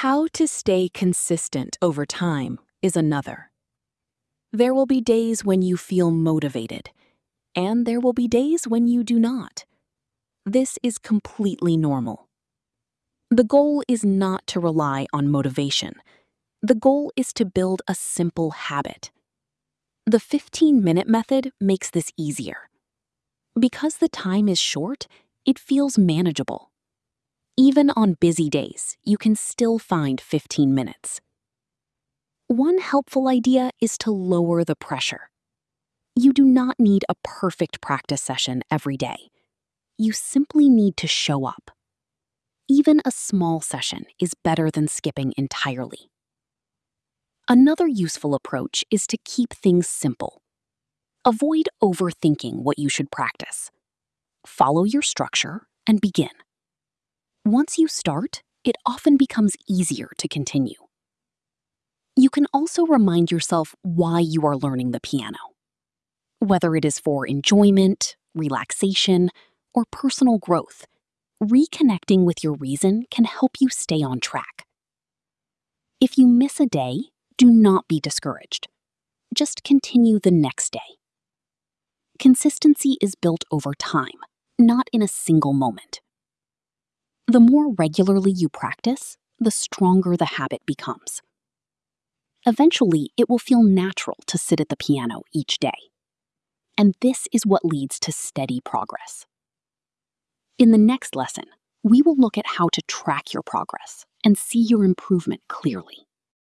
How to stay consistent over time is another. There will be days when you feel motivated, and there will be days when you do not. This is completely normal. The goal is not to rely on motivation. The goal is to build a simple habit. The 15-minute method makes this easier. Because the time is short, it feels manageable. Even on busy days, you can still find 15 minutes. One helpful idea is to lower the pressure. You do not need a perfect practice session every day. You simply need to show up. Even a small session is better than skipping entirely. Another useful approach is to keep things simple. Avoid overthinking what you should practice. Follow your structure and begin. Once you start, it often becomes easier to continue. You can also remind yourself why you are learning the piano. Whether it is for enjoyment, relaxation, or personal growth, reconnecting with your reason can help you stay on track. If you miss a day, do not be discouraged. Just continue the next day. Consistency is built over time, not in a single moment. The more regularly you practice, the stronger the habit becomes. Eventually, it will feel natural to sit at the piano each day. And this is what leads to steady progress. In the next lesson, we will look at how to track your progress and see your improvement clearly.